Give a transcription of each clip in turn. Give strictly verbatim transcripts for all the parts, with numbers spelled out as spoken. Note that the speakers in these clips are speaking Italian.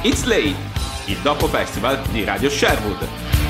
It's Late, il dopo festival di Radio Sherwood.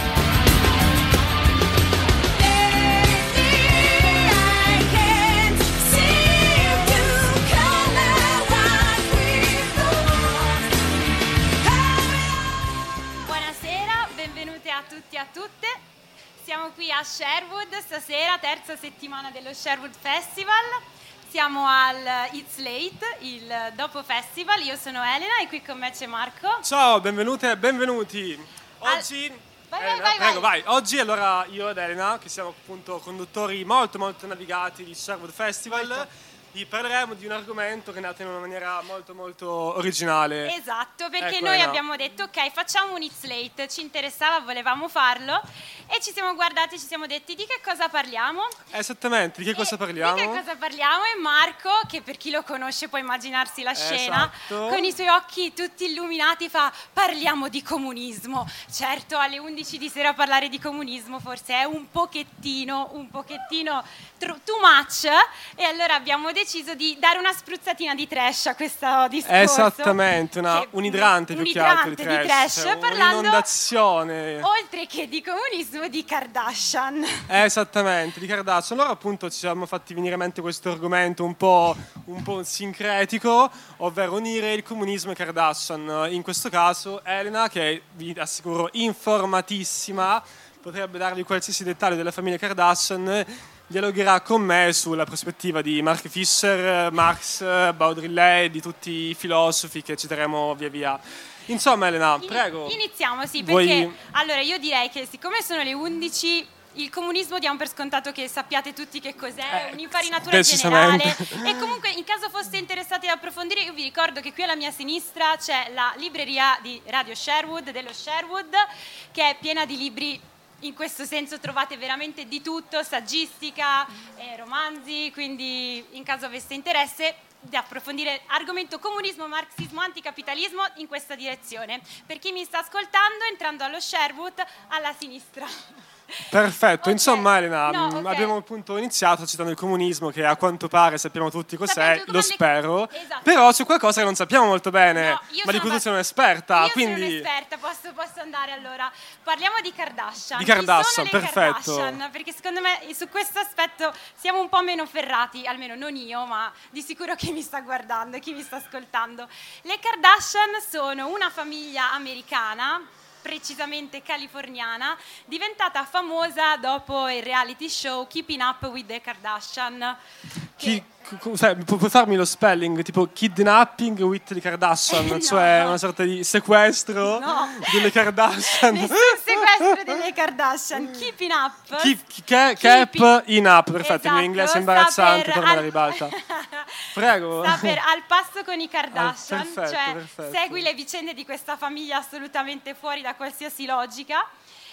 Buonasera, benvenute a tutti e a tutte. Siamo qui a Sherwood stasera, terza settimana dello Sherwood Festival. Siamo al It's Late, il dopo festival. Io sono Elena e qui con me c'è Marco. Ciao, benvenute e benvenuti. Oggi Al... vai, Elena, vai, vai, prego, vai. vai. Oggi allora io ed Elena, che siamo appunto conduttori molto molto navigati di Sherwood Festival, Molto. vi parleremo di un argomento che è nato in una maniera molto molto originale. Esatto, perché Ecco, noi Elena. abbiamo detto ok, facciamo un It's Late, ci interessava, volevamo farlo e ci siamo guardati e ci siamo detti di che cosa parliamo? Esattamente, di che cosa E parliamo? Di che cosa parliamo? E Marco, che per chi lo conosce può immaginarsi la scena, Esatto. con i suoi occhi tutti illuminati fa parliamo di comunismo. Certo, alle undici di sera parlare di comunismo forse è un pochettino, un pochettino tr- too much, e allora abbiamo deciso di dare una spruzzatina di trash a questo discorso. Esattamente, una, Che- un idrante più un che altro di idrante trash, di cioè, parlando un'inondazione. oltre che di comunismo di Kardashian. Esattamente, di Kardashian. Allora appunto ci siamo fatti venire in mente questo argomento un po', un po' sincretico, ovvero unire il comunismo e Kardashian. In questo caso Elena, che vi assicuro informatissima, potrebbe darvi qualsiasi dettaglio della famiglia Kardashian, dialogherà con me sulla prospettiva di Mark Fisher, Marx, Baudrillard, di tutti i filosofi che citeremo via via. Insomma Elena, Ini- prego. Iniziamo, sì, Vuoi- perché allora io direi che siccome sono le undici, il comunismo diamo per scontato che sappiate tutti che cos'è, Eh, un'infarinatura decisamente. generale. E comunque, in caso foste interessati ad approfondire, io vi ricordo che qui alla mia sinistra c'è la libreria di Radio Sherwood, dello Sherwood, che è piena di libri. In questo senso trovate veramente di tutto, saggistica, eh, romanzi, quindi in caso aveste interesse di approfondire argomento comunismo, marxismo, anticapitalismo in questa direzione. Per chi mi sta ascoltando, entrando allo Sherwood, alla sinistra. Perfetto, Ok. insomma Elena, No, mh, ok. abbiamo appunto iniziato citando il comunismo, che a quanto pare sappiamo tutti cos'è, Sappiamo tutti lo come- spero, Esatto. però su qualcosa che non sappiamo molto bene, No, io ma di sono cui tu ba- sei un'esperta, Io quindi sono un'esperta, posso, posso andare allora. Parliamo di Kardashian. Di Kardashian, Chi sono le perfetto. Kardashian? Perché secondo me su questo aspetto siamo un po' meno ferrati, almeno non io, ma di sicuro chi mi sta guardando e chi mi sta ascoltando. Le Kardashian sono una famiglia americana, precisamente californiana, diventata famosa dopo il reality show Keeping Up with the Kardashian. chi, cu- sai, pu- puoi farmi lo spelling, tipo kidnapping with the Kardashian, No. cioè una sorta di sequestro No. delle Kardashian. Nessun sequestro delle Kardashian. Keeping Up. Keep, che- cap Keeping- in up, perfetto, il Esatto, mio inglese è sta imbarazzante, per però me la al- ribalta. Prego. Sta per al passo con i Kardashian, Ah, perfetto, cioè perfetto. segui le vicende di questa famiglia assolutamente fuori da qualsiasi logica.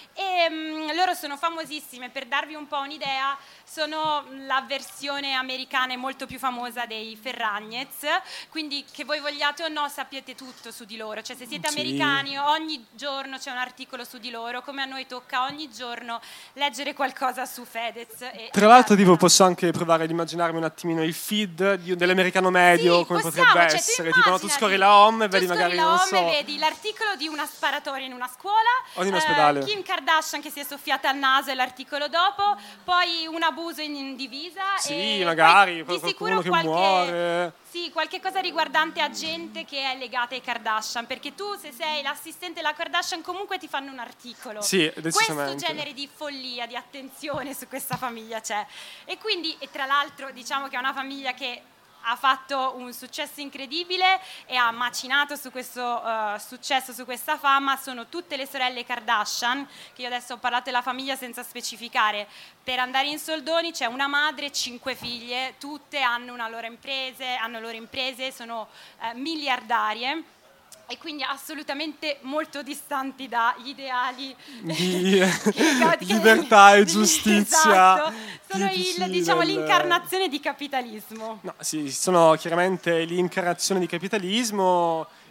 E mm, loro sono famosissime, per darvi un po' un'idea, sono la versione americana e molto più famosa dei Ferragnez, quindi che voi vogliate o no sappiate tutto su di loro, cioè se siete Sì. americani ogni giorno c'è un articolo su di loro, come a noi tocca ogni giorno leggere qualcosa su Fedez. E Tra l'altro tipo posso anche provare ad immaginarmi un attimino il feed di- dell'americano medio, Sì, come possiamo, potrebbe cioè, tu essere, tipo no, tu immaginati, scorri la home e tu vedi scorri magari, la non home so, e vedi l'articolo di una sparatoria in una scuola, O in ospedale. Kim Kardashian che si è soffiata al naso e l'articolo dopo, poi un abuso in, in divisa. sì, e magari poi di qualcuno sicuro che qualche, muore. Sì, qualche cosa riguardante a gente che è legata ai Kardashian, perché tu se sei l'assistente della Kardashian comunque ti fanno un articolo. Sì, Questo decisamente. genere di follia, di attenzione su questa famiglia c'è. E quindi, e tra l'altro diciamo che è una famiglia che ha fatto un successo incredibile e ha macinato su questo uh, successo, su questa fama. Sono tutte le sorelle Kardashian, che io adesso ho parlato della famiglia senza specificare. Per andare in soldoni c'è una madre e cinque figlie, tutte hanno una loro imprese, hanno loro imprese, sono uh, miliardarie. E quindi assolutamente molto distanti dagli ideali Di che- libertà e di- giustizia Esatto. Sono tipici il, diciamo, del- l'incarnazione di capitalismo. No, sì, sono chiaramente l'incarnazione di capitalismo,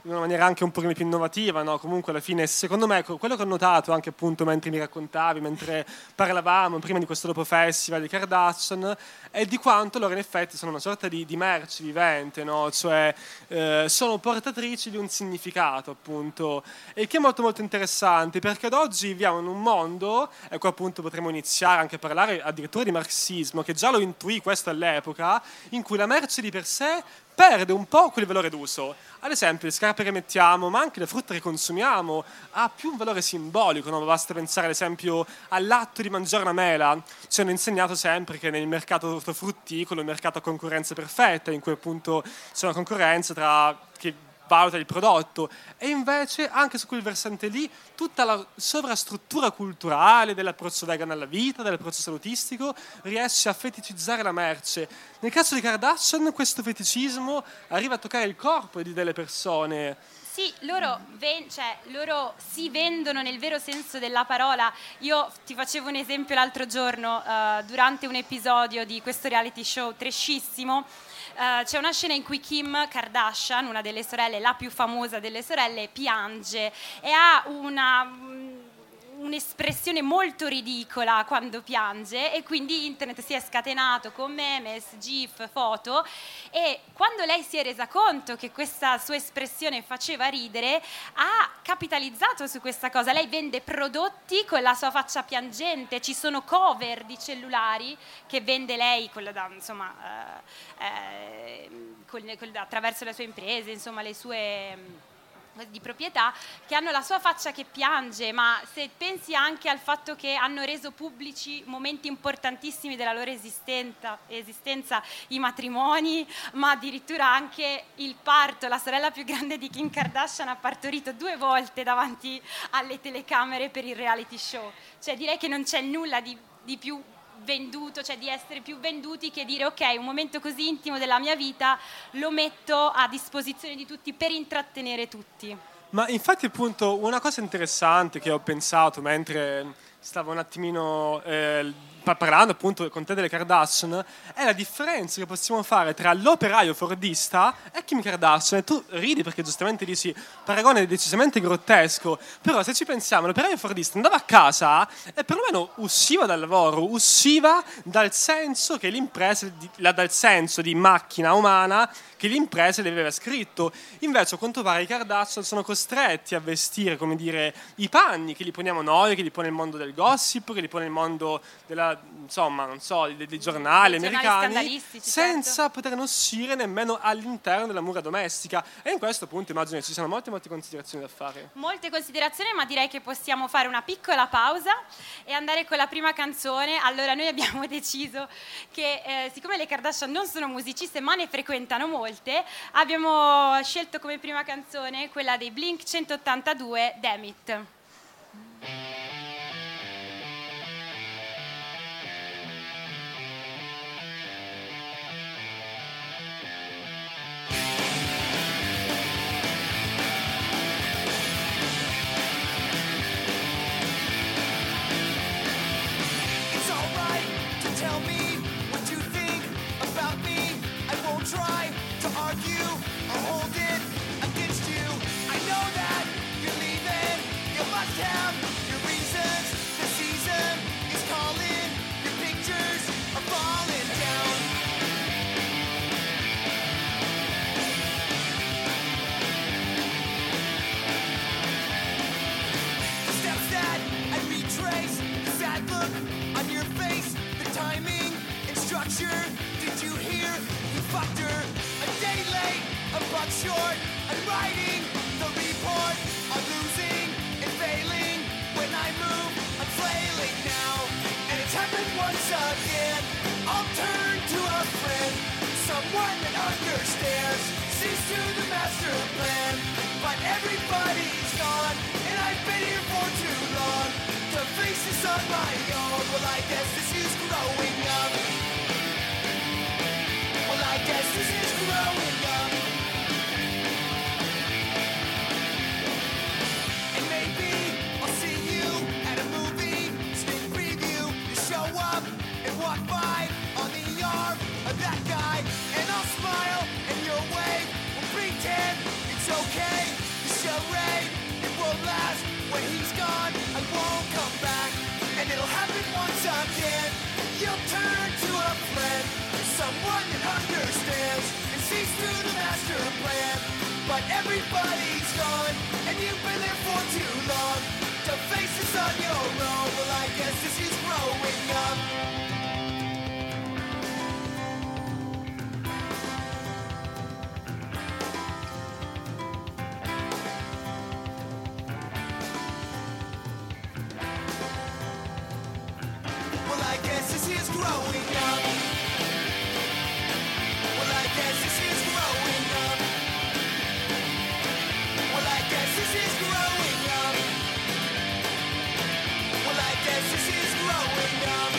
in una maniera anche un pochino più innovativa, no? Comunque alla fine, secondo me, quello che ho notato anche appunto mentre mi raccontavi, mentre parlavamo prima di questo dopo festival di Kardashian, è di quanto loro in effetti sono una sorta di, di merce vivente, no? Cioè eh, sono portatrici di un significato, appunto, e che è molto molto interessante, perché ad oggi viviamo in un mondo, ecco appunto potremmo iniziare anche a parlare addirittura di marxismo, che già lo intuì questo all'epoca, in cui la merce di per sé perde un po' quel valore d'uso. Ad esempio le scarpe che mettiamo, ma anche le frutta che consumiamo, ha più un valore simbolico, no? Basta pensare ad esempio all'atto di mangiare una mela. Ci hanno insegnato sempre che nel mercato ortofrutticolo, il mercato a concorrenza perfetta, in cui appunto c'è una concorrenza tra che valuta il prodotto, e invece anche su quel versante lì tutta la sovrastruttura culturale dell'approccio vegan alla vita, dell'approccio salutistico, riesce a feticizzare la merce. Nel caso di Kardashian questo feticismo arriva a toccare il corpo di delle persone. Sì, loro, ven- cioè, loro si vendono nel vero senso della parola. Io ti facevo un esempio l'altro giorno, uh, durante un episodio di questo reality show trashissimo. Uh, c'è una scena in cui Kim Kardashian, una delle sorelle, la più famosa delle sorelle, piange e ha una un'espressione molto ridicola quando piange, e quindi internet si è scatenato con memes, gif, foto, e quando lei si è resa conto che questa sua espressione faceva ridere ha capitalizzato su questa cosa. Lei vende prodotti con la sua faccia piangente, ci sono cover di cellulari che vende lei con la, da, insomma, eh, eh, con, con, attraverso le sue imprese, insomma le sue di proprietà, che hanno la sua faccia che piange. Ma se pensi anche al fatto che hanno reso pubblici momenti importantissimi della loro esistenza, esistenza i matrimoni, ma addirittura anche il parto. La sorella più grande di Kim Kardashian ha partorito due volte davanti alle telecamere per il reality show. Cioè direi che non c'è nulla di, di più venduto, cioè di essere più venduti, che dire ok, un momento così intimo della mia vita lo metto a disposizione di tutti per intrattenere tutti. Ma infatti appunto una cosa interessante che ho pensato mentre stavo un attimino eh, parlando appunto con te delle Kardashian è la differenza che possiamo fare tra l'operaio fordista e Kim Kardashian. E tu ridi perché giustamente dici paragone decisamente grottesco, però se ci pensiamo, l'operaio fordista andava a casa e perlomeno usciva dal lavoro, usciva dal senso che l'impresa, dal senso di macchina umana che l'impresa le aveva scritto. Invece a quanto pare i Kardashian sono costretti a vestire, come dire, i panni che li poniamo noi, che li pone il mondo del gossip, che li pone il mondo della, insomma, non so, dei, dei giornali dei americani, senza certo. poter uscire nemmeno all'interno della mura domestica. E in questo punto immagino ci siano molte molte considerazioni da fare. Molte considerazioni, ma direi che possiamo fare una piccola pausa e andare con la prima canzone. Allora noi abbiamo deciso che eh, siccome le Kardashian non sono musiciste ma ne frequentano molte, abbiamo scelto come prima canzone quella dei Blink centottantadue, Damn It. Try to argue or hold it against you. I know that you're leaving. You must have your reasons. The season is calling. Your pictures are falling down. The steps that I retrace, the sad look on your face, the timing and structure. Did you hear? Fucked her, a day late, a buck short. I'm writing the report. I'm losing and failing. When I move, I'm flailing now. And it's happened once again. I'll turn to a friend, someone that understands, sees to the master plan. But everybody's gone, and I've been here for too long to face this on my own. Well, I guess this is growing up. I guess this is growing up. And maybe I'll see you at a movie sneak preview. You show up and walk by on the arm of that guy, and I'll smile and you'll wave. We'll pretend it's okay. but everybody's gone, and you've been there for too long to face this on your own. Well, I guess this is growing up. Well, I guess this is growing up. Well, I guess this is growing up. Well, I guess this is growing up. Well, I guess this is growing up.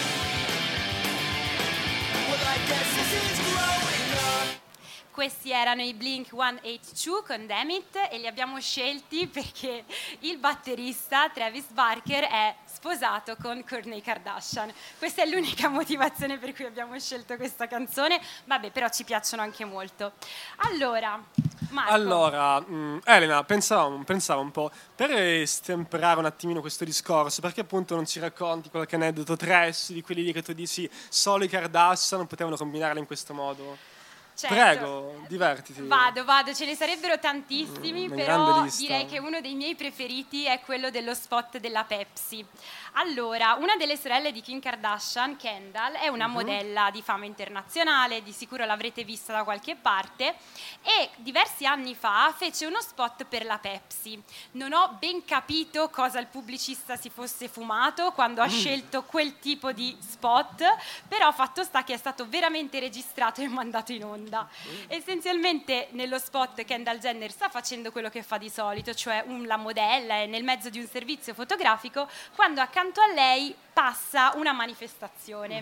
Well, I guess this is growing up. Questi erano i Blink centottantadue con Damn It, e li abbiamo scelti perché il batterista Travis Barker è sposato con Kourtney Kardashian. Questa è l'unica motivazione per cui abbiamo scelto questa canzone, vabbè, però ci piacciono anche molto. Allora, Marco. Allora, mh, Elena, pensavo, pensavo un po', per stemperare un attimino questo discorso, perché appunto non ci racconti qualche aneddoto trash di quelli lì che tu dici solo i Kardashian non potevano combinarla in questo modo? Certo. Prego, divertiti. Vado, vado, ce ne sarebbero tantissimi, Mm, una però grande lista. direi che uno dei miei preferiti è quello dello spot della Pepsi. Allora, una delle sorelle di Kim Kardashian, Kendall, è una Mhm. modella di fama internazionale, di sicuro l'avrete vista da qualche parte, e diversi anni fa fece uno spot per la Pepsi. Non ho ben capito cosa il pubblicista si fosse fumato quando ha Mm. scelto quel tipo di spot, però fatto sta che è stato veramente registrato e mandato in onda. Essenzialmente nello spot Kendall Jenner sta facendo quello che fa di solito, cioè un, la modella è nel mezzo di un servizio fotografico, quando accanto a lei passa una manifestazione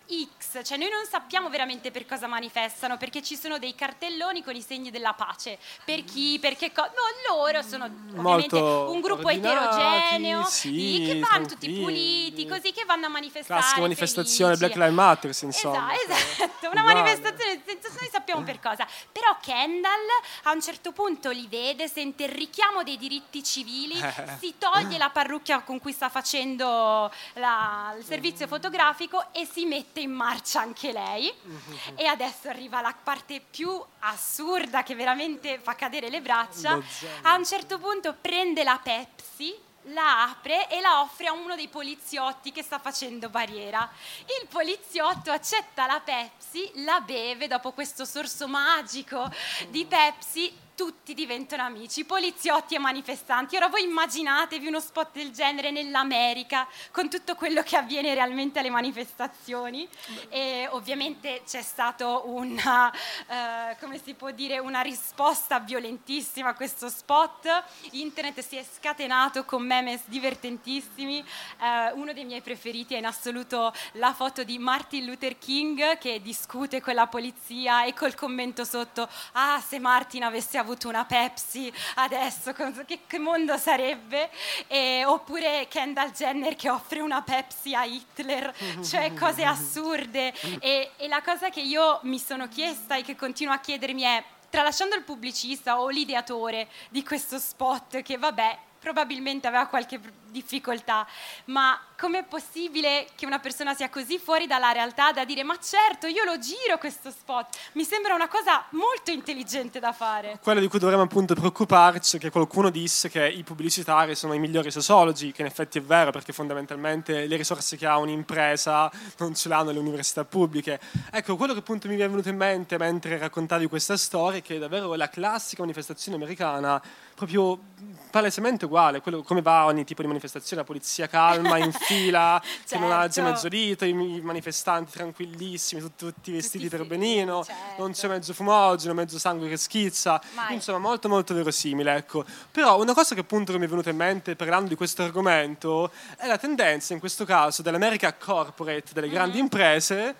X, cioè noi non sappiamo veramente per cosa manifestano, perché ci sono dei cartelloni con i segni della pace, per chi, perché co- no, loro sono ovviamente Molto un gruppo ordinati, eterogeneo, sì, che vanno tutti tranquilli. puliti, così, che vanno a manifestare Classica manifestazione felici. Black Lives Matter, insomma. Esatto, esatto, una Uguale. manifestazione senza noi sappiamo per cosa. Però Kendall a un certo punto li vede, sente il richiamo dei diritti civili, si toglie la parrucchia con cui sta facendo la- il servizio fotografico e si mette in marcia anche lei. E adesso arriva la parte più assurda che veramente fa cadere le braccia. Lo zen. A un certo punto prende la Pepsi, la apre e la offre a uno dei poliziotti che sta facendo barriera. Il poliziotto accetta la Pepsi, la beve, dopo questo sorso magico di Pepsi tutti diventano amici, poliziotti e manifestanti. Ora voi immaginatevi uno spot del genere nell'America, con tutto quello che avviene realmente alle manifestazioni. E ovviamente c'è stato una, eh, come si può dire, una risposta violentissima a questo spot. Internet si è scatenato con memes divertentissimi. Eh, uno dei miei preferiti è in assoluto la foto di Martin Luther King che discute con la polizia e col commento sotto: ah, se Martin avesse avuto una Pepsi adesso cosa- che, che mondo sarebbe. E, oppure Kendall Jenner che offre una Pepsi a Hitler, cioè cose assurde. E, e la cosa che io mi sono chiesta e che continuo a chiedermi è, tralasciando il pubblicista o l'ideatore di questo spot, che vabbè probabilmente aveva qualche pr- difficoltà, ma com'è possibile che una persona sia così fuori dalla realtà da dire ma certo io lo giro questo spot? Mi sembra una cosa molto intelligente da fare. Quello di cui dovremmo appunto preoccuparci è che qualcuno disse che i pubblicitari sono i migliori sociologi, che in effetti è vero, perché fondamentalmente le risorse che ha un'impresa non ce l'hanno le università pubbliche. Ecco, quello che appunto mi è venuto in mente mentre raccontavi questa storia è che davvero la classica manifestazione americana, proprio palesemente uguale, quello, come va ogni tipo di manifestazione, la polizia calma, in fila, che non alza Certo. mezzo dito, i, i manifestanti tranquillissimi, tut- tutti vestiti Tutti per sì, benino, certo. non c'è mezzo fumogeno, mezzo sangue che schizza, Mai. insomma molto molto verosimile, ecco. Però una cosa che appunto che mi è venuta in mente parlando di questo argomento è la tendenza in questo caso dell'America corporate, delle grandi Mm-hmm. imprese,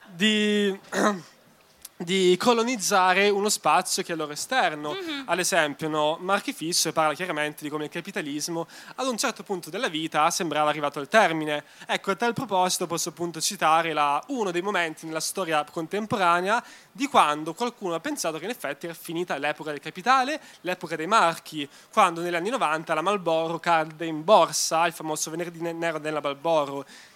di di colonizzare uno spazio che è al loro esterno. Mm-hmm. Ad esempio, no, Marky Fish parla chiaramente di come il capitalismo ad un certo punto della vita sembrava arrivato al termine. Ecco, a tal proposito posso appunto citare la- uno dei momenti nella storia contemporanea di quando qualcuno ha pensato che in effetti era finita l'epoca del capitale, l'epoca dei marchi, quando negli anni novanta la Marlboro cadde in borsa, il famoso venerdì nero della Marlboro.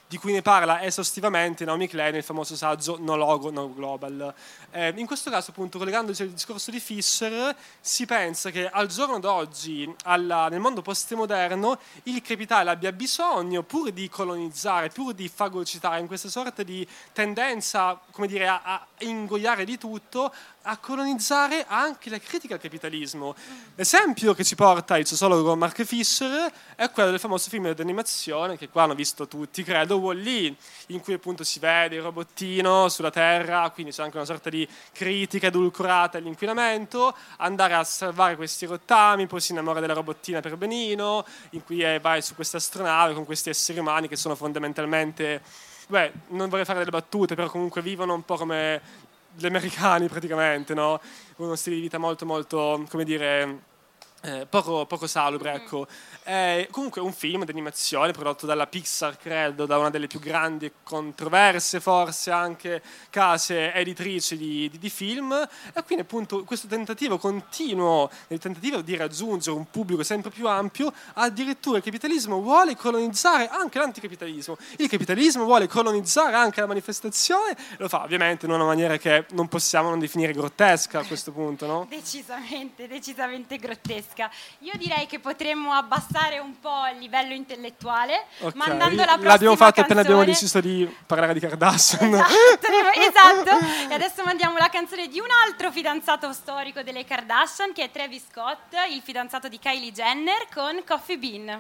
di cui ne parla esaustivamente Naomi Klein nel famoso saggio No Logo, No Global. Eh, in questo caso, appunto, collegandoci al discorso di Fisher, si pensa che al giorno d'oggi, alla, nel mondo postmoderno, il capitale abbia bisogno, pur di colonizzare, pur di fagocitare, in questa sorta di tendenza, come dire, a, a ingoiare di tutto, a colonizzare anche la critica al capitalismo. L'esempio che ci porta il sociologo Mark Fisher è quello del famoso film d'animazione, che qua hanno visto tutti, credo, Wall-E, in cui appunto si vede il robottino sulla Terra, quindi c'è anche una sorta di critica edulcorata all'inquinamento, andare a salvare questi rottami, poi si innamora della robottina per benino, in cui è, vai su questa astronave con questi esseri umani che sono fondamentalmente, beh, non vorrei fare delle battute, però comunque vivono un po' come gli americani praticamente, no? Uno stile di vita molto molto, come dire, eh, poco, poco salubre, ecco. È comunque un film d'animazione prodotto dalla Pixar, credo, da una delle più grandi e controverse forse anche case editrici di, di, di film, e quindi appunto questo tentativo continuo, il tentativo di raggiungere un pubblico sempre più ampio, addirittura il capitalismo vuole colonizzare anche l'anticapitalismo, il capitalismo vuole colonizzare anche la manifestazione, lo fa ovviamente in una maniera che non possiamo non definire grottesca a questo punto, no? Decisamente, decisamente grottesca. Io direi che potremmo abbassare un po' il livello intellettuale, Okay. mandando la prossima L'abbiamo fatto canzone. appena abbiamo deciso di parlare di Kardashian. Esatto, esatto. E adesso mandiamo la canzone di un altro fidanzato storico delle Kardashian, che è Travis Scott, il fidanzato di Kylie Jenner, con Coffee Bean.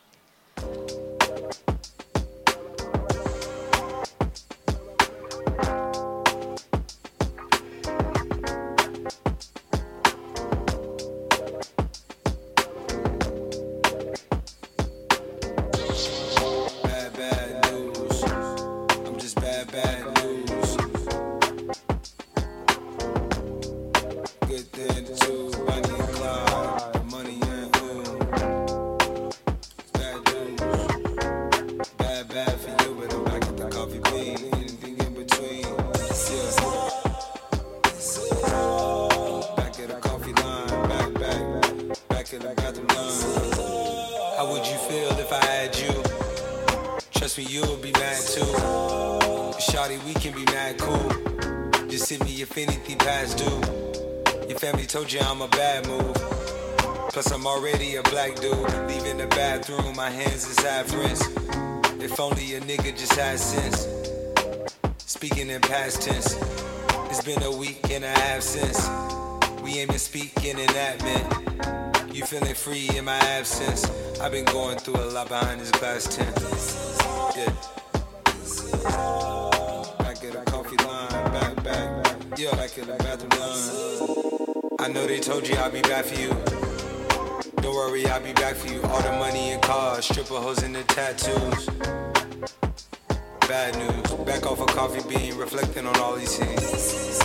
Told you I'm a bad move. Plus I'm already a black dude. Leaving the bathroom, my hands inside rinse. If only a nigga just had sense. Speaking in past tense. It's been a week and a half since we ain't been speaking in that man. You feeling free in my absence. I've been going through a lot behind this glass tent. Yeah. Back at the coffee line, back, back. Yeah, back at the bathroom line. I know they told you I'll be back for you. Don't worry, I'll be back for you. All the money and cars, stripper hoes and the tattoos. Bad news, back off a coffee bean, reflecting on all these scenes.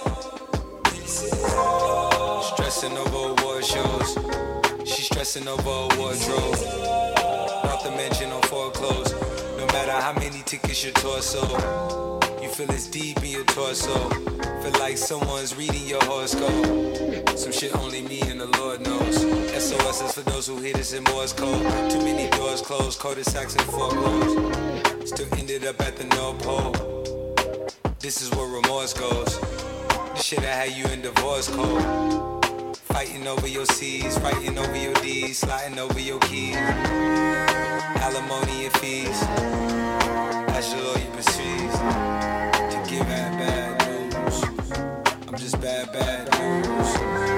Stressing over award shows. She's stressing over a wardrobe. Not to mention on foreclosed. No matter how many tickets your torso, you feel it's deep in your torso. Feel like someone's reading your horoscope. Some shit only me and the Lord knows. S O S is for those who hit us in Morse code. Too many doors closed, cul-de-sacs and foreclosed. Still ended up at the North Pole. This is where remorse goes. The shit that had you in divorce code. Fighting over your C's, fighting over your D's, sliding over your keys. Alimony and fees. That's your lawyer perceives. To give that bad news. I'm just bad, bad news.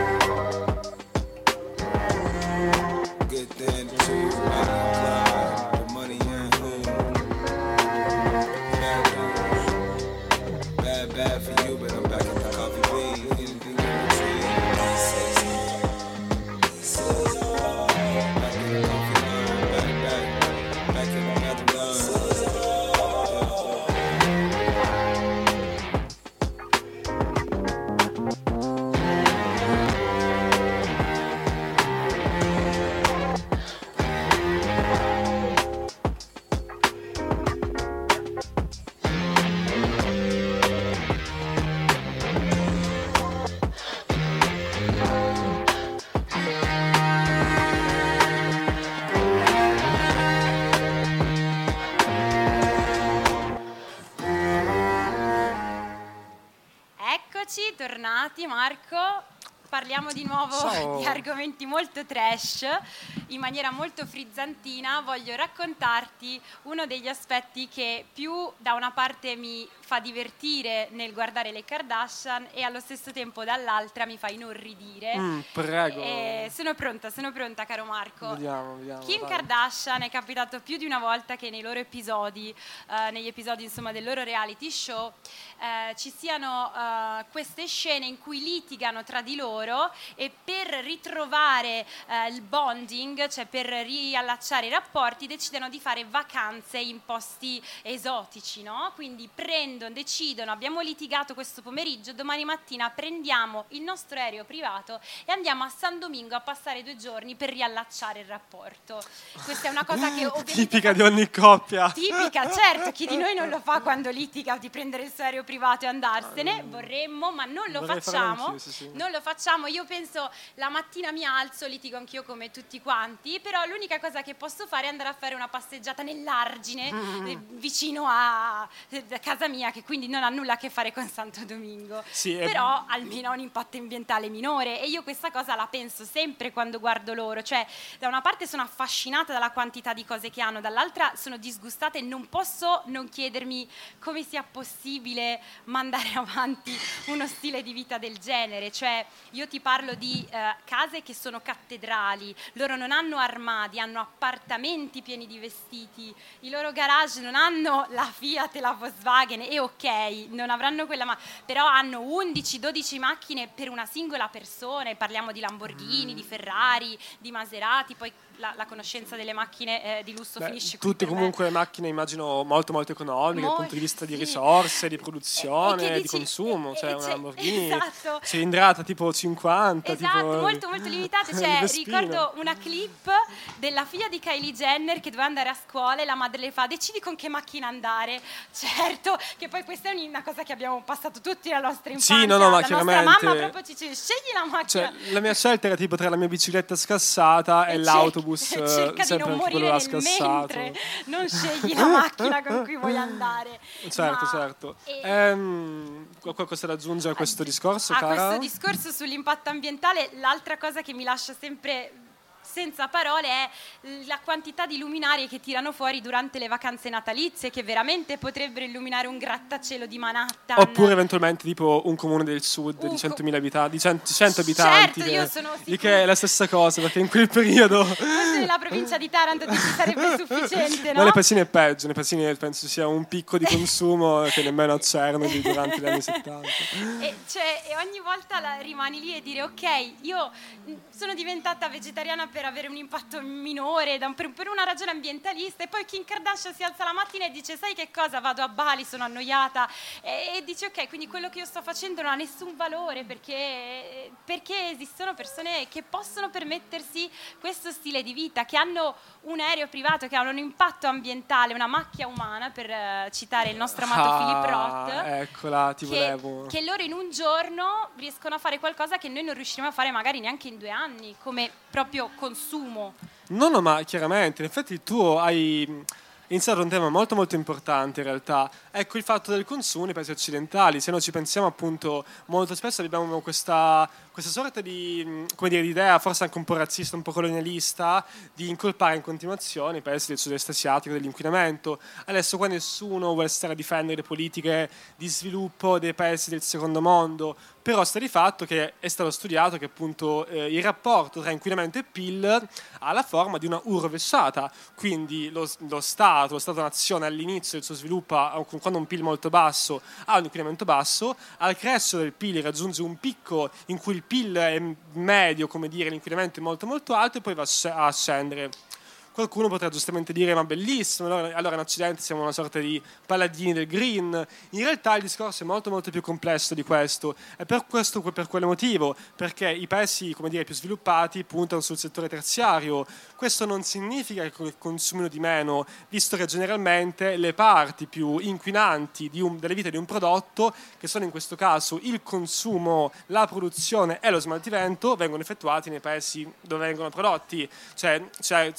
Good then too, money and cloud, the money and who. Bad news. Bad, bad for you, but I'm back at the coffee bean. Anything in between. Back at the coffee line, back, back, back at the bathroom line. Bentornati Marco. Parliamo di nuovo Ciao. di argomenti molto trash, in maniera molto frizzantina. Voglio raccontarti uno degli aspetti che più da una parte mi fa divertire nel guardare le Kardashian e allo stesso tempo dall'altra mi fa inorridire. Mm, prego. E sono pronta, sono pronta caro Marco. Vediamo, vediamo. Kim vai. Kardashian è capitato più di una volta che nei loro episodi, eh, negli episodi insomma del loro reality show, eh, ci siano eh, queste scene in cui litigano tra di loro e per ritrovare eh, il bonding, cioè per riallacciare i rapporti, decidono di fare vacanze in posti esotici, no? Quindi prendono, decidono, abbiamo litigato questo pomeriggio, domani mattina prendiamo il nostro aereo privato e andiamo a San Domingo a passare due giorni per riallacciare il rapporto. Questa è una cosa che ovviamente Tipica di ogni coppia. Tipica, certo, chi di noi non lo fa quando litiga di prendere il suo aereo privato e andarsene, vorremmo, ma non lo Vorrei farlo facciamo, anch'io, sì, sì. non lo facciamo, io penso la mattina mi alzo, litigo anch'io come tutti quanti, però l'unica cosa che posso fare è andare a fare una passeggiata nell'argine eh, vicino a, eh, a casa mia, che quindi non ha nulla a che fare con Santo Domingo, Sì, è- però almeno ha un impatto ambientale minore e io questa cosa la penso sempre quando guardo loro, cioè da una parte sono affascinata dalla quantità di cose che hanno, dall'altra sono disgustata e non posso non chiedermi come sia possibile mandare avanti uno stile di vita del genere, cioè io ti parlo di eh, case che sono cattedrali, loro non hanno armadi, hanno appartamenti pieni di vestiti, i loro garage non hanno la Fiat e la Volkswagen e ok, non avranno quella, ma però hanno undici dodici macchine per una singola persona, e parliamo di Lamborghini, di Ferrari, di Maserati, poi la, la conoscenza delle macchine eh, di lusso Beh, finisce qui tutte per me. comunque macchine immagino molto molto economiche dal Molto, punto di vista di sì. risorse, di E- e produzione, che di dici- consumo, e- cioè e una c'è- Lamborghini esatto. cilindrata tipo cinquanta, Esatto, tipo molto molto limitate, il cioè Vespino. ricordo una clip della figlia di Kylie Jenner che doveva andare a scuola e la madre le fa decidi con che macchina andare, certo, che poi questa è una cosa che abbiamo passato tutti nella nostra infanzia, Sì, no, no, ma la nostra chiaramente- mamma proprio ci dice scegli la macchina. Cioè, la mia scelta era tipo tra la mia bicicletta scassata e, E l'autobus, cerca, eh, cerca di sempre non anche quello morire là nel scassato. mentre, non scegli la macchina con cui vuoi andare. Certo, Ma- certo. e- Ehm, qual- qualcosa da aggiungere a questo discorso, a cara? questo discorso sull'impatto ambientale, l'altra cosa che mi lascia sempre senza parole è la quantità di luminarie che tirano fuori durante le vacanze natalizie, che veramente potrebbero illuminare un grattacielo di Manhattan. Oppure eventualmente tipo un comune del sud Un di co- centomila abitanti, di cento, cento abitanti. Certo, io che- sono di sicura- che è la stessa cosa, perché in quel periodo... Forse nella provincia di Taranto ti sarebbe sufficiente, no? No, Nepesini è peggio, Nepesini penso sia un picco di consumo che nemmeno c'erano di- durante gli anni settanta. E, cioè, e ogni volta la- rimani lì e dire ok, io mh, sono diventata vegetariana per avere un impatto minore da un- per, per una ragione ambientalista, e poi Kim Kardashian si alza la mattina e dice sai che cosa, vado a Bali, sono annoiata, e, e dice ok, quindi quello che io sto facendo non ha nessun valore perché, perché esistono persone che possono permettersi questo stile di vita, che hanno un aereo privato, che hanno un impatto ambientale, una macchia umana, per eh, citare il nostro amato Philip Roth, Ah, eccola, ti che, volevo. che loro in un giorno riescono a fare qualcosa che noi non riusciremo a fare magari neanche in due anni, come proprio consumo. No, no, ma chiaramente, in effetti tu hai iniziato un tema molto molto importante in realtà, ecco il fatto del consumo nei paesi occidentali. Se noi ci pensiamo, appunto, molto spesso abbiamo questa, questa sorta di, come dire, di idea, forse anche un po' razzista, un po' colonialista, di incolpare in continuazione i paesi del sud-est asiatico dell'inquinamento. Adesso qua nessuno vuole stare a difendere le politiche di sviluppo dei paesi del secondo mondo, però sta di fatto che è stato studiato che appunto eh, il rapporto tra inquinamento e P I L ha la forma di una U rovesciata, quindi lo, lo Stato, lo Stato-nazione all'inizio del suo sviluppo, ha- quando un P I L molto basso ha un inquinamento basso, al crescere del P I L raggiunge un picco in cui il P I L è medio, come dire, l'inquinamento è molto molto alto e poi va a sc- a scendere. Qualcuno potrà giustamente dire ma bellissimo, allora, allora in Occidente siamo una sorta di paladini del green. In realtà il discorso è molto molto più complesso di questo, e per questo, per quale motivo? Perché i paesi, come dire, più sviluppati puntano sul settore terziario. Questo non significa che consumino di meno, visto che generalmente le parti più inquinanti di un, delle vite di un prodotto, che sono in questo caso il consumo, la produzione e lo smaltimento, vengono effettuati nei paesi dove vengono prodotti. Cioè, cioè si parla molto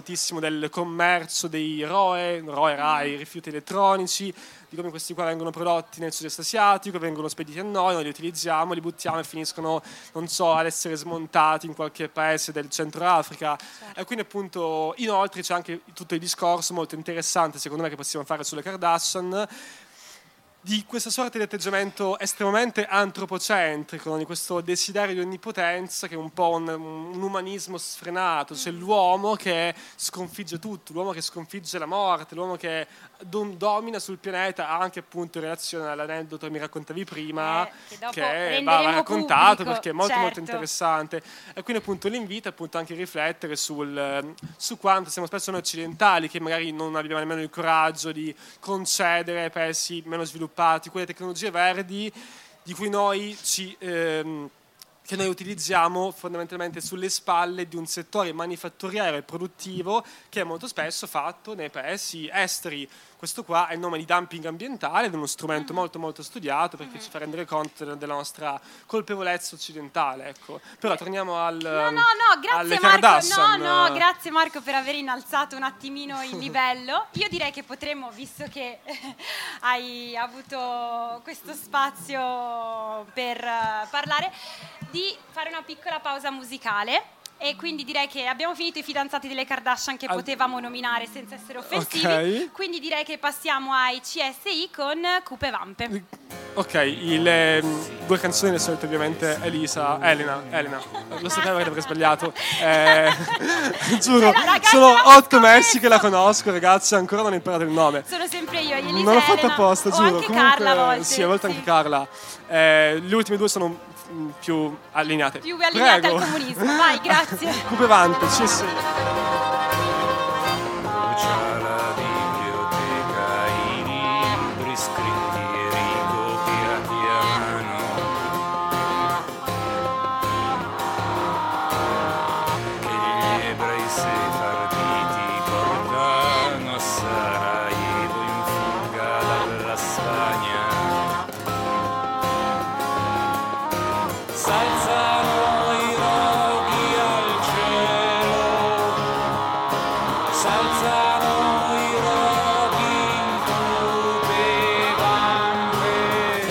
moltissimo del commercio dei R O E, R O E, R A I, rifiuti elettronici, di come questi qua vengono prodotti nel sud-est asiatico, vengono spediti a noi, noi li utilizziamo, li buttiamo e finiscono, non so, ad essere smontati in qualche paese del centro Africa. Certo. E quindi appunto, inoltre c'è anche tutto il discorso molto interessante, secondo me, che possiamo fare sulle Kardashian, di questa sorta di atteggiamento estremamente antropocentrico, di questo desiderio di onnipotenza che è un po' un, un umanismo sfrenato, cioè l'uomo che sconfigge tutto, l'uomo che sconfigge la morte, l'uomo che dom- domina sul pianeta, anche appunto in relazione all'aneddoto che mi raccontavi prima, eh, che, che va, va raccontato pubblico, perché è molto certo. molto interessante. E quindi appunto l'invito è appunto anche a riflettere sul, su quanto siamo spesso noi occidentali che magari non abbiamo nemmeno il coraggio di concedere ai paesi meno sviluppati quelle tecnologie verdi di cui noi ci ehm, che noi utilizziamo fondamentalmente sulle spalle di un settore manifatturiero e produttivo che è molto spesso fatto nei paesi esteri. Questo qua è il nome di dumping ambientale ed è uno strumento molto molto studiato perché ci fa rendere conto della nostra colpevolezza occidentale, ecco. Però torniamo al No, no, no, grazie Marco. Kardashian. No, no, grazie Marco per aver innalzato un attimino il livello. Io direi che potremmo, visto che hai avuto questo spazio per uh, parlare, di fare una piccola pausa musicale. E quindi direi che abbiamo finito i fidanzati delle Kardashian che potevamo nominare senza essere offensivi. Okay. Quindi direi che passiamo ai C S I con Cupe Vampe. Ok, il, le due canzoni le solite ovviamente Elisa, Elena, Elena. Lo sapevo che avrei sbagliato. Eh, giuro, ragazzi, sono otto mesi che la conosco, ragazzi, ancora non ho imparato il nome. Sono sempre io, Elisa. Non l'ho fatto apposta, giuro. O anche Comunque, Carla a volte. Sì, a volte sì. Anche Carla. Eh, le ultime due sono più allineate. Più allineate Prego. al comunismo. Vai, grazie. Cupe Vampe, sì sì. Brucia la biblioteca, i libri scritti e ricopiati a mano. Che gli ebrei sefarditi portano a Sarajevo in fuga dalla Spagna. S'alzano i roghi al cielo, s'alzano i roghi in Cupe Vampe.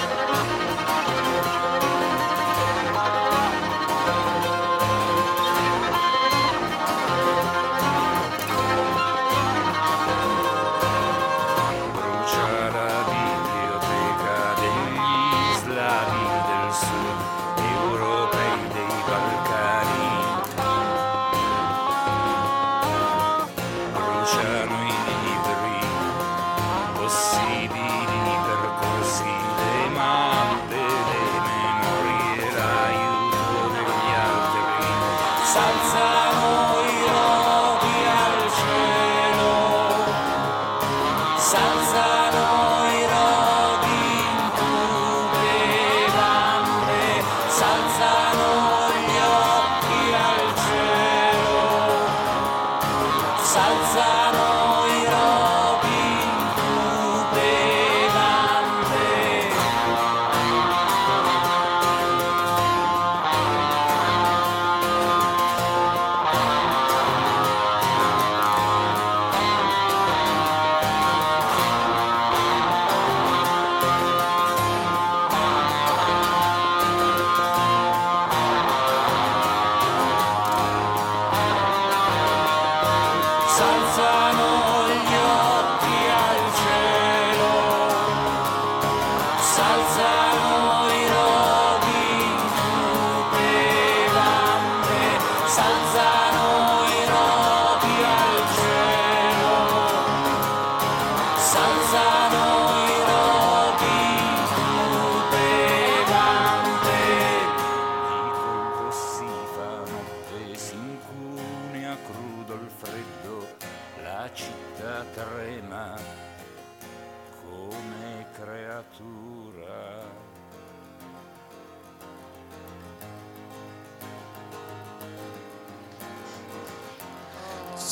Brucia la biblioteca degli slavi del sud, europei dei Balcani. Bruciano i libri possibili, percorsi, le mappe, le memorie, l'aiuto degli altri. S'alzano i roghi al cielo, s'alzano i roghi in Cupe Vampe, s'alzano gli occhi al cielo, s'alzano i roghi in Cupe Vampe.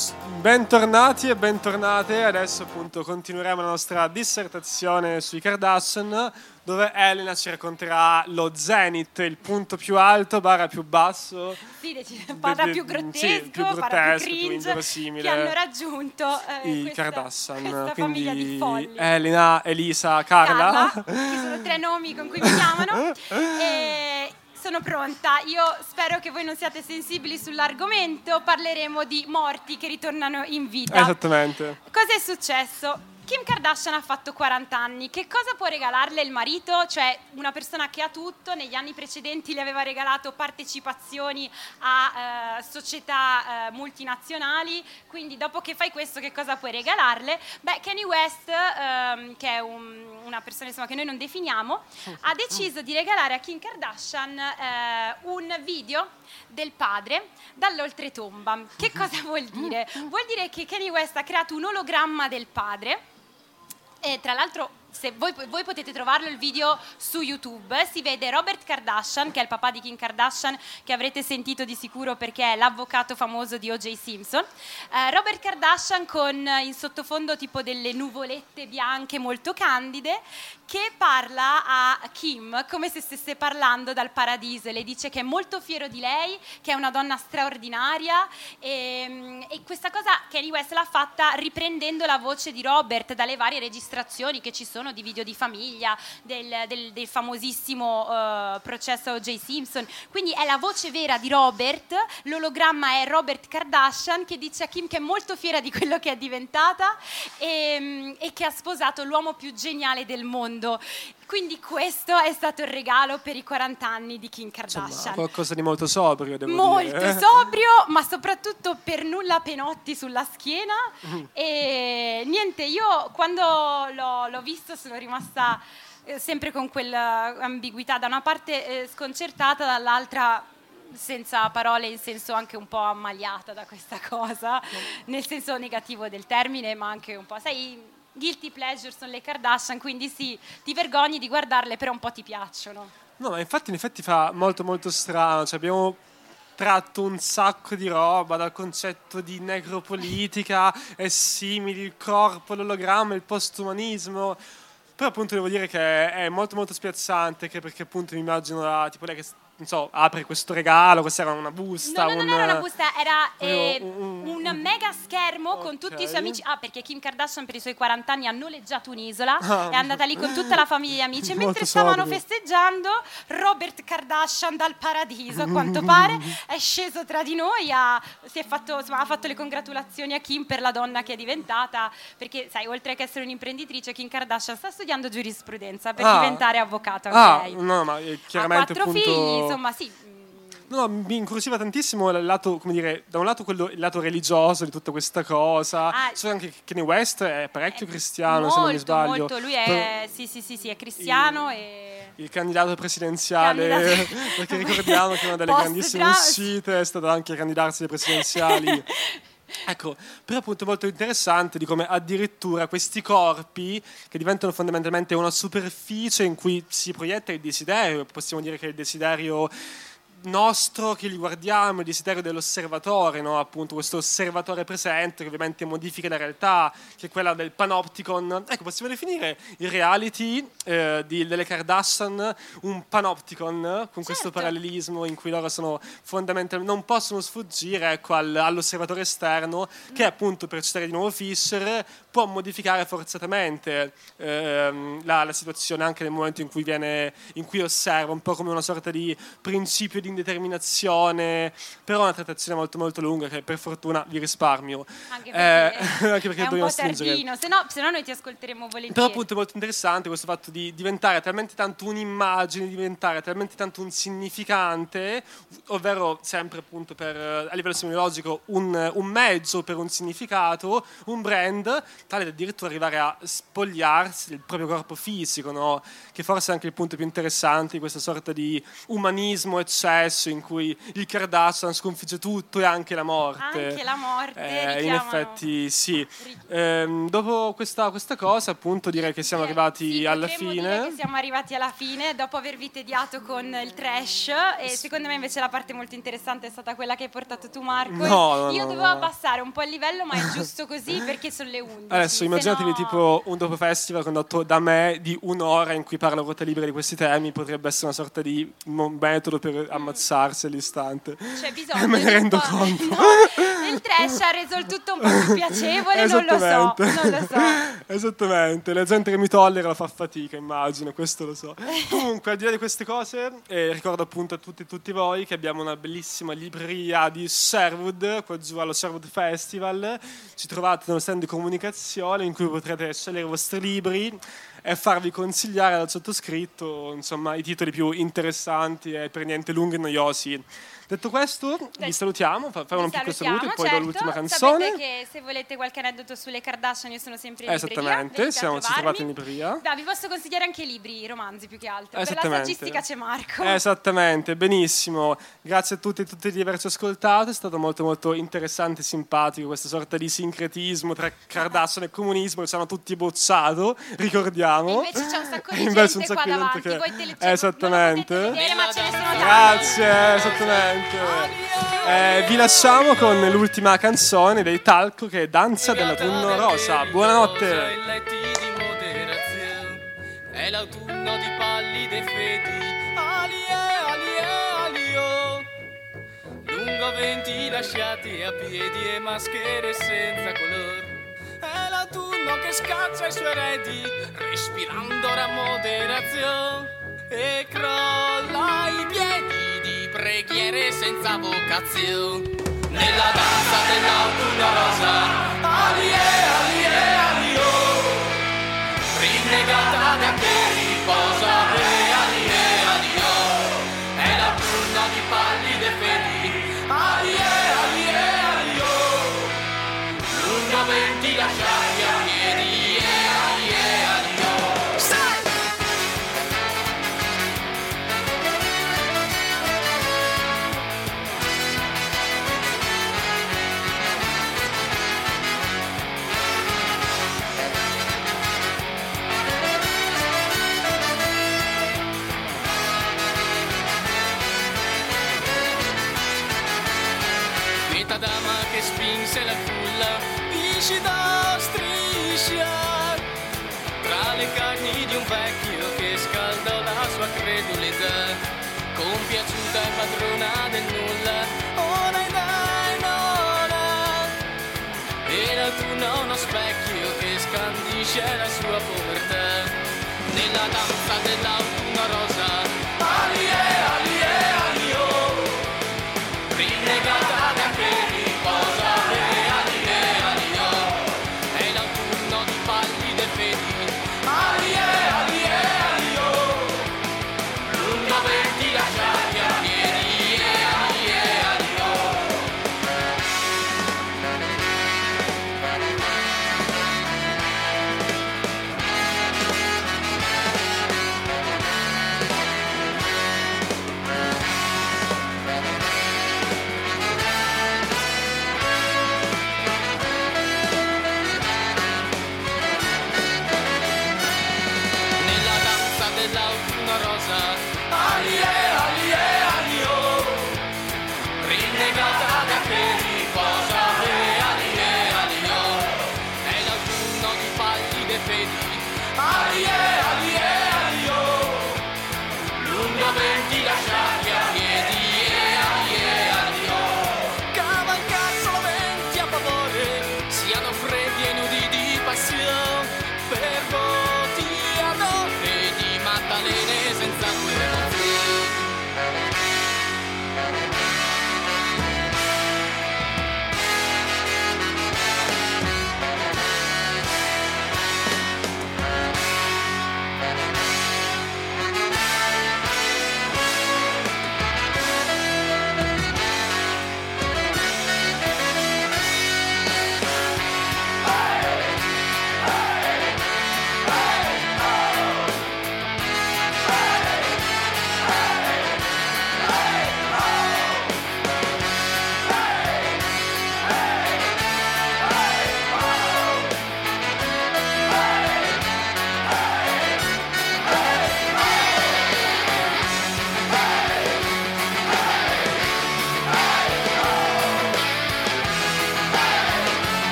Bentornati e bentornate, adesso appunto continueremo la nostra dissertazione sui Kardashian, dove Elena ci racconterà lo zenith, il punto più alto, barra più basso. Sì, barra più grottesco, sì, più barra grottesco, più più cringe, inverosimile, che hanno raggiunto eh, i questa, Kardashian. questa Quindi famiglia di folli. Elena, Elisa, Carla. Carla, che sono tre nomi con cui mi chiamano. E sono pronta, io spero che voi non siate sensibili sull'argomento, parleremo di morti che ritornano in vita. Esattamente. Cosa è successo? Kim Kardashian ha fatto quaranta anni, che cosa può regalarle il marito? Cioè una persona che ha tutto, negli anni precedenti le aveva regalato partecipazioni a eh, società eh, multinazionali, quindi dopo che fai questo che cosa puoi regalarle? Beh, Kanye West, ehm, che è un, una persona insomma, che noi non definiamo, ha deciso di regalare a Kim Kardashian eh, un video del padre dall'oltretomba. Che cosa vuol dire? Vuol dire che Kanye West ha creato un ologramma del padre. E tra l'altro, se voi, voi potete trovarlo il video su YouTube, si vede Robert Kardashian, che è il papà di Kim Kardashian, che avrete sentito di sicuro perché è l'avvocato famoso di O J Simpson. Eh, Robert Kardashian con in sottofondo tipo delle nuvolette bianche molto candide, che parla a Kim come se stesse parlando dal paradiso e le dice che è molto fiero di lei, che è una donna straordinaria e, e questa cosa Kanye West l'ha fatta riprendendo la voce di Robert dalle varie registrazioni che ci sono di video di famiglia, del, del, del famosissimo uh, processo a O J Simpson. Quindi è la voce vera di Robert, l'ologramma è Robert Kardashian che dice a Kim che è molto fiera di quello che è diventata e, e che ha sposato l'uomo più geniale del mondo. Quindi questo è stato il regalo per i quaranta anni di Kim Kardashian. Insomma, qualcosa di molto sobrio, devo molto dire. Molto sobrio, ma soprattutto per nulla penotti sulla schiena. Mm. E niente, io quando l'ho, l'ho visto sono rimasta eh, sempre con quell'ambiguità, da una parte eh, sconcertata, dall'altra senza parole, in senso anche un po' ammaliata da questa cosa, mm. nel senso negativo del termine, ma anche un po', sai... Guilty pleasure sono le Kardashian, quindi sì, ti vergogni di guardarle, però un po' ti piacciono. No, ma infatti in effetti fa molto molto strano, cioè abbiamo tratto un sacco di roba dal concetto di necropolitica e simili, il corpo, l'ologramma, il postumanismo, però appunto devo dire che è molto molto spiazzante, che perché appunto mi immagino la, tipo lei che non so, apre questo regalo, questa era una busta. No, no, un, no, non era una busta, era eh, un, un, un mega schermo okay. con tutti i suoi amici. Ah, perché Kim Kardashian per i suoi quaranta anni ha noleggiato un'isola, ah, è andata lì con tutta la famiglia e amici. E mentre stavano sobrio. festeggiando, Robert Kardashian dal paradiso, a quanto pare, è sceso tra di noi, ha, si è fatto, insomma, ha fatto le congratulazioni a Kim per la donna che è diventata, perché sai, oltre che essere un'imprenditrice, Kim Kardashian sta studiando giurisprudenza per ah. diventare avvocato anche ah, lei. No, ma chiaramente ha quattro appunto... figli, insomma, sì. No, mi incuriosiva tantissimo il lato, come dire, da un lato quello, il lato religioso di tutta questa cosa. Ah, so anche Kanye West è parecchio è cristiano, molto, se non mi sbaglio. Molto, lui è, sì, sì, sì, sì, è cristiano il, e... il candidato presidenziale, candidato... perché ricordiamo che una delle grandissime uscite è stato anche candidarsi alle presidenziali. Ecco, però appunto è molto interessante di come addirittura questi corpi che diventano fondamentalmente una superficie in cui si proietta il desiderio, possiamo dire che il desiderio nostro che li guardiamo, il desiderio dell'osservatore, no? Appunto questo osservatore presente che ovviamente modifica la realtà, che è quella del panopticon. Ecco, possiamo definire il reality eh, di, delle Kardashian un panopticon, con certo. questo parallelismo in cui loro sono fondamentalmente non possono sfuggire, ecco, al, all'osservatore esterno mm. che appunto, per citare di nuovo Fisher, può modificare forzatamente ehm, la, la situazione anche nel momento in cui viene in cui osserva, un po' come una sorta di principio di indeterminazione, però una trattazione molto molto lunga che per fortuna vi risparmio. Anche perché, eh, anche perché è un po' tardino, se no, se no noi ti ascolteremo volentieri. Però appunto è molto interessante questo fatto di diventare talmente tanto un'immagine, diventare talmente tanto un significante, ovvero sempre appunto per, a livello semiologico un, un mezzo per un significato, un brand, tale da addirittura arrivare a spogliarsi del proprio corpo fisico, no? Che forse è anche il punto più interessante di questa sorta di umanismo, eccetera, successo in cui il Kardashian sconfigge tutto e anche la morte. Anche la morte, Eh, in richiamano- effetti sì. Ehm, dopo questa, questa cosa appunto direi che siamo Eh, arrivati sì, alla potremmo fine. dire che siamo arrivati alla fine dopo avervi tediato con il trash, e secondo me invece la parte molto interessante è stata quella che hai portato tu, Marco. No, no, Io no, dovevo no. abbassare un po' il livello, ma è giusto così perché sono le undici. Adesso se immaginatevi no- tipo un dopo festival condotto da me di un'ora in cui parlo a ruota libera di questi temi, potrebbe essere una sorta di mo- metodo per ammazzarsi all'istante. C'è bisogno E me di ne un rendo po'- conto. No, il trash ha reso il tutto un po' più piacevole, non lo so, Esattamente. non lo so. Esattamente, la gente che mi tollera la fa fatica, immagino, questo lo so. Comunque, al di là di queste cose, eh, ricordo appunto a tutti, tutti voi che abbiamo una bellissima libreria di Sherwood, qua giù allo Sherwood Festival. Ci trovate nello stand di comunicazione in cui potrete scegliere i vostri libri e farvi consigliare dal sottoscritto, insomma, i titoli più interessanti e per niente lunghi e noiosi. Detto questo, vi salutiamo, fa- faremo un Vi piccolo salutiamo, saluto e poi certo. do l'ultima canzone. Sapete che se volete qualche aneddoto sulle Kardashian io sono sempre in libreria. Esattamente, venite a siamo ci trovarmi. trovate in libreria. Dai, vi posso consigliare anche libri, romanzi più che altro. Per la Esattamente. saggistica c'è Marco. Esattamente, benissimo. Grazie a tutti e tutte di averci ascoltato, è stato molto molto interessante e simpatico questa sorta di sincretismo tra Kardashian e comunismo che ci hanno tutti bocciato, ricordiamo. Invece c'è un sacco di E invece gente un sacco qua di gente davanti, che- voi tele- cioè, Esattamente. non lo potete vedere, ma ce ne sono tanti. Grazie, esattamente. Eh, vi lasciamo con l'ultima canzone dei Talco che è Danza dell'autunno rosa. Buonanotte. I letti di moderazione, è l'autunno di pallide fedi, alie, alie, alio, lungo venti lasciati a piedi e maschere senza colore. È l'autunno che scaccia i suoi eredi, respirando ora moderazione, e crolla i piedi di preghiere senza vocazione. Nella danza dell'autunno rosa, alie, alie, alio, rinnegata da che riposa, e alie, alio, è l'autunno di pallide fedi, alie, alie, alio, lungo venti lasciati a piedi, e alie, alio. Sai! Quieta dama che spinse la culla, viscida striscia, tra le carni di un vecchio che scaldò la sua credulità, compiaciuta e padrona del nulla, ora e dai nona, era l'autunno uno specchio che scandisce la sua povertà, nella danza dell'autunno rosa, alie, alie, alio, rinnegata da che riposa, e alie, alio, è l'autunno di pallide fedi, alie, alie, alio, lungo venti lasciati a piedi, e alie, alio.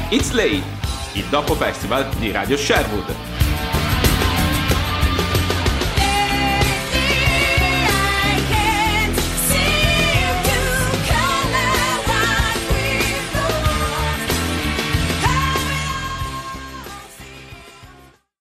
It's Late, il dopo festival di Radio Sherwood.